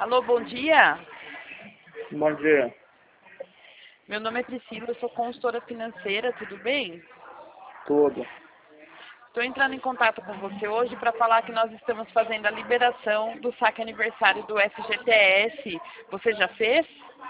Alô, bom dia. Bom dia. Meu nome é Priscila, eu sou consultora financeira, tudo bem? Tudo. Estou entrando em contato com você hoje para falar que nós estamos fazendo a liberação do saque aniversário do FGTS. Você já fez?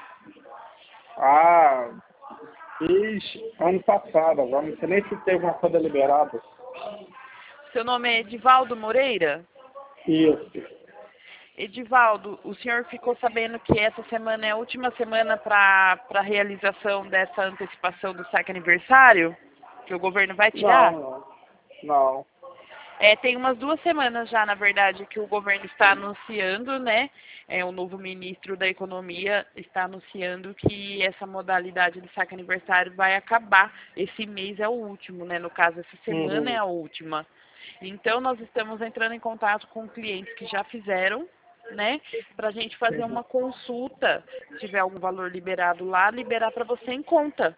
Ah, fiz ano passado, agora não sei nem se teve uma coisa liberada. Seu nome é Edivaldo Moreira? Isso. Edivaldo, o senhor ficou sabendo que essa semana é a última semana para a realização dessa antecipação do saque aniversário? Que o governo vai tirar? Não. Tem umas 2 semanas já, na verdade, que o governo está anunciando, né? O novo ministro da Economia está anunciando que essa modalidade de saque aniversário vai acabar. Esse mês é o último, né? No caso, essa semana é a última. Então, nós estamos entrando em contato com clientes que já fizeram, né? Para a gente fazer uma consulta. Se tiver algum valor liberado lá, liberar para você em conta.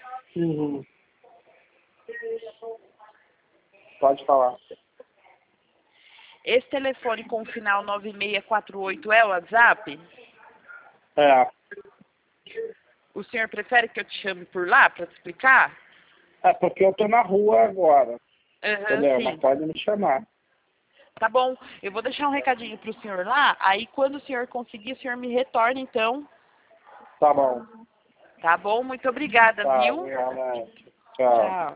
Pode falar. Esse telefone com o final 9648 é o WhatsApp? É. O senhor prefere que eu te chame por lá para te explicar? É porque eu tô na rua agora. Entendeu? Sim. Mas pode me chamar. Tá bom. Eu vou deixar um recadinho pro senhor lá. Aí, quando o senhor conseguir, o senhor me retorna, então. Tá bom. Tá bom? Muito obrigada, Tá, viu? realmente. Tchau. Tchau.